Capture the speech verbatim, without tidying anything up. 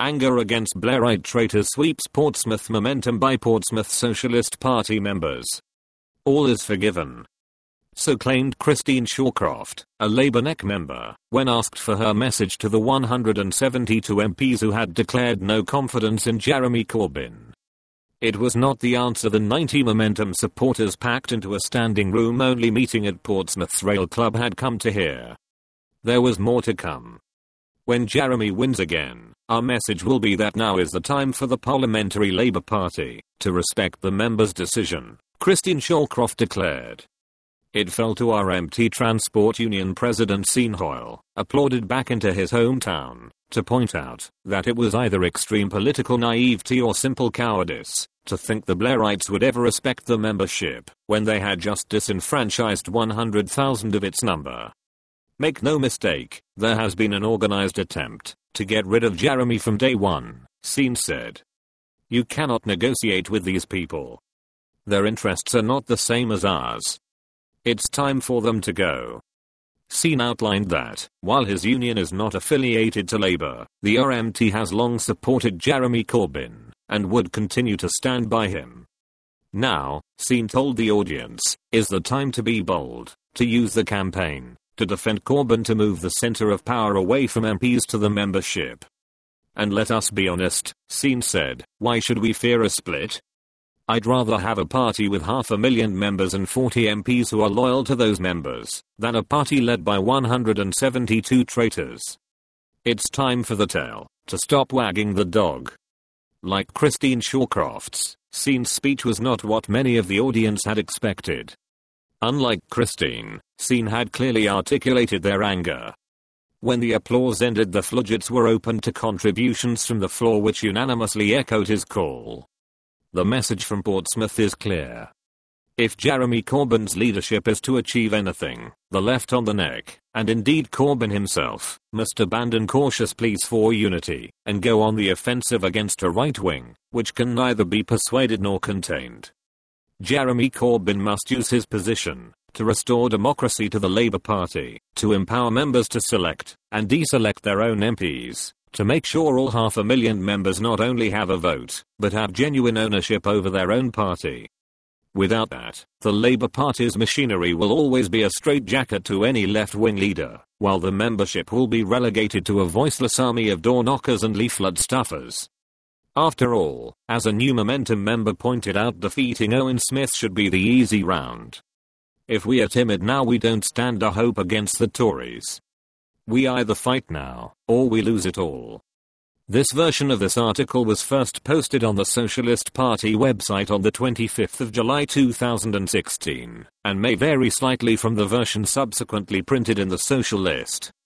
Anger against Blairite traitors sweeps Portsmouth. Momentum by Portsmouth Socialist Party members. All is forgiven. So claimed Christine Shawcroft, a Labour N E C member, when asked for her message to the one hundred seventy-two M Ps who had declared no confidence in Jeremy Corbyn. It was not the answer the ninety Momentum supporters packed into a standing room only meeting at Portsmouth's Rail Club had come to hear. There was more to come. When Jeremy wins again, our message will be that now is the time for the Parliamentary Labour Party to respect the members' decision, Christine Shawcroft declared. It fell to R M T Transport Union President Sean Hoyle, applauded back into his hometown, to point out that it was either extreme political naivety or simple cowardice to think the Blairites would ever respect the membership when they had just disenfranchised one hundred thousand of its number. Make no mistake, there has been an organized attempt to get rid of Jeremy from day one, Sean said. You cannot negotiate with these people. Their interests are not the same as ours. It's time for them to go. Sean outlined that, while his union is not affiliated to Labour, the R M T has long supported Jeremy Corbyn, and would continue to stand by him. Now, Sean told the audience, is the time to be bold, to use the campaign, to defend Corbyn, to move the centre of power away from M Ps to the membership. And let us be honest, Sean said, why should we fear a split? I'd rather have a party with half a million members and forty M Ps who are loyal to those members, than a party led by one hundred seventy-two traitors. It's time for the tail to stop wagging the dog. Like Christine Shawcroft's, Sean's speech was not what many of the audience had expected. Unlike Christine, Sean had clearly articulated their anger. When the applause ended, the floodgates were opened to contributions from the floor which unanimously echoed his call. The message from Portsmouth is clear. If Jeremy Corbyn's leadership is to achieve anything, the left on the neck, and indeed Corbyn himself, must abandon cautious pleas for unity, and go on the offensive against a right wing, which can neither be persuaded nor contained. Jeremy Corbyn must use his position to restore democracy to the Labour Party, to empower members to select and deselect their own M Ps, to make sure all half a million members not only have a vote, but have genuine ownership over their own party. Without that, the Labour Party's machinery will always be a straitjacket to any left-wing leader, while the membership will be relegated to a voiceless army of door-knockers and leaflet stuffers. After all, as a new Momentum member pointed out, defeating Owen Smith should be the easy round. If we are timid now, we don't stand a hope against the Tories. We either fight now, or we lose it all. This version of this article was first posted on the Socialist Party website on the twenty-fifth of July two thousand sixteen, and may vary slightly from the version subsequently printed in the Socialist.